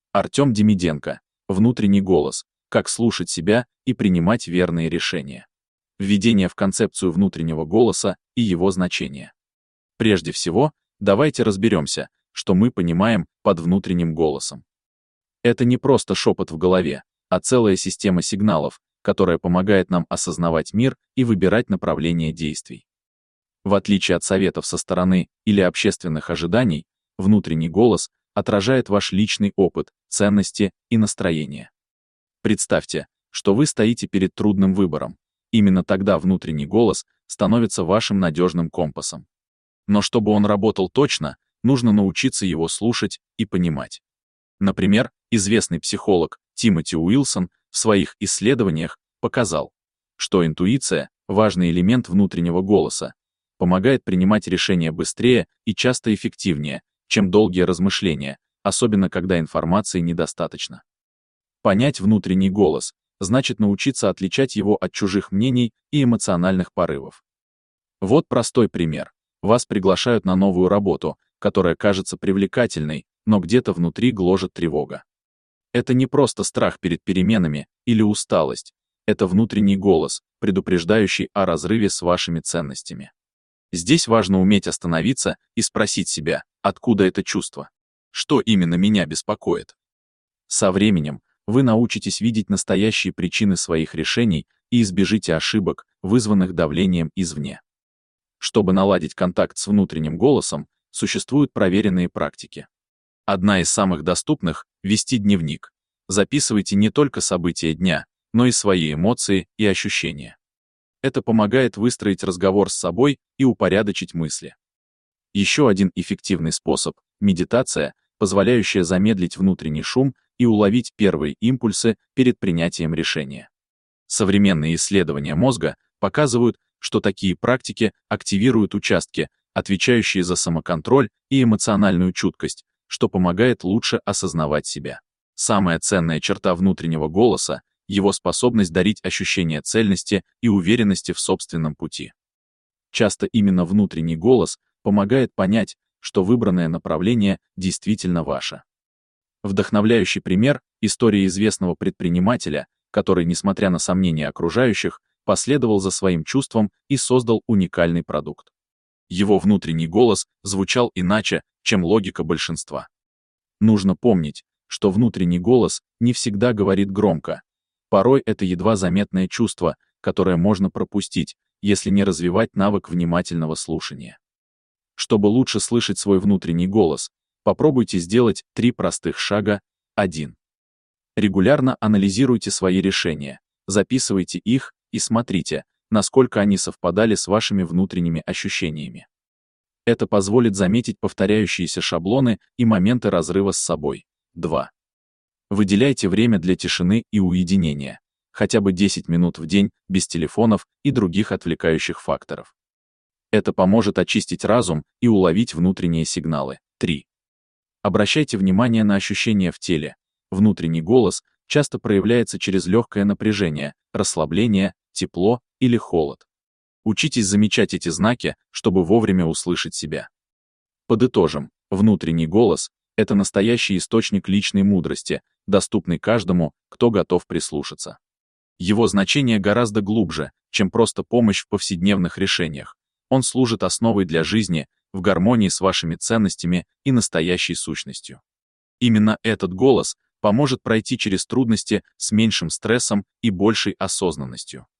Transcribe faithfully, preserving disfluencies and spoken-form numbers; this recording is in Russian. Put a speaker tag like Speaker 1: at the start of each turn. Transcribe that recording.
Speaker 1: Артем Демиденко. Внутренний голос. Как слушать себя и принимать верные решения. Введение в концепцию внутреннего голоса и его значение. Прежде всего, давайте разберемся, что мы понимаем под внутренним голосом. Это не просто шепот в голове, а целая система сигналов, которая помогает нам осознавать мир и выбирать направление действий. В отличие от советов со стороны или общественных ожиданий, внутренний голос отражает ваш личный опыт, ценности и настроение. Представьте, что вы стоите перед трудным выбором. Именно тогда внутренний голос становится вашим надежным компасом. Но чтобы он работал точно, нужно научиться его слушать и понимать. Например, известный психолог Тимоти Уилсон в своих исследованиях показал, что интуиция – важный элемент внутреннего голоса, помогает принимать решения быстрее и часто эффективнее, чем долгие размышления, особенно когда информации недостаточно. Понять внутренний голос значит научиться отличать его от чужих мнений и эмоциональных порывов. Вот простой пример. Вас приглашают на новую работу, которая кажется привлекательной, но где-то внутри гложет тревога. Это не просто страх перед переменами или усталость, это внутренний голос, предупреждающий о разрыве с вашими ценностями. Здесь важно уметь остановиться и спросить себя, откуда это чувство, что именно меня беспокоит. Со временем вы научитесь видеть настоящие причины своих решений и избежите ошибок, вызванных давлением извне. Чтобы наладить контакт с внутренним голосом, существуют проверенные практики. Одна из самых доступных — вести дневник. Записывайте не только события дня, но и свои эмоции и ощущения. Это помогает выстроить разговор с собой и упорядочить мысли. Еще один эффективный способ — медитация, позволяющая замедлить внутренний шум и уловить первые импульсы перед принятием решения. Современные исследования мозга показывают, что такие практики активируют участки, отвечающие за самоконтроль и эмоциональную чуткость, что помогает лучше осознавать себя. Самая ценная черта внутреннего голоса — его способность дарить ощущение цельности и уверенности в собственном пути. Часто именно внутренний голос помогает понять, что выбранное направление действительно ваше. Вдохновляющий пример — история известного предпринимателя, который, несмотря на сомнения окружающих, последовал за своим чувством и создал уникальный продукт. Его внутренний голос звучал иначе, чем логика большинства. Нужно помнить, что внутренний голос не всегда говорит громко. Порой это едва заметное чувство, которое можно пропустить, если не развивать навык внимательного слушания. Чтобы лучше слышать свой внутренний голос, попробуйте сделать три простых шага. один. Регулярно анализируйте свои решения, записывайте их и смотрите, насколько они совпадали с вашими внутренними ощущениями. Это позволит заметить повторяющиеся шаблоны и моменты разрыва с собой. два. Выделяйте время для тишины и уединения, хотя бы десять минут в день без телефонов и других отвлекающих факторов. Это поможет очистить разум и уловить внутренние сигналы. три. Обращайте внимание на ощущения в теле. Внутренний голос часто проявляется через легкое напряжение, расслабление, тепло или холод. Учитесь замечать эти знаки, чтобы вовремя услышать себя. Подытожим, внутренний голос — это настоящий источник личной мудрости, доступный каждому, кто готов прислушаться. Его значение гораздо глубже, чем просто помощь в повседневных решениях. Он служит основой для жизни, в гармонии с вашими ценностями и настоящей сущностью. Именно этот голос поможет пройти через трудности с меньшим стрессом и большей осознанностью.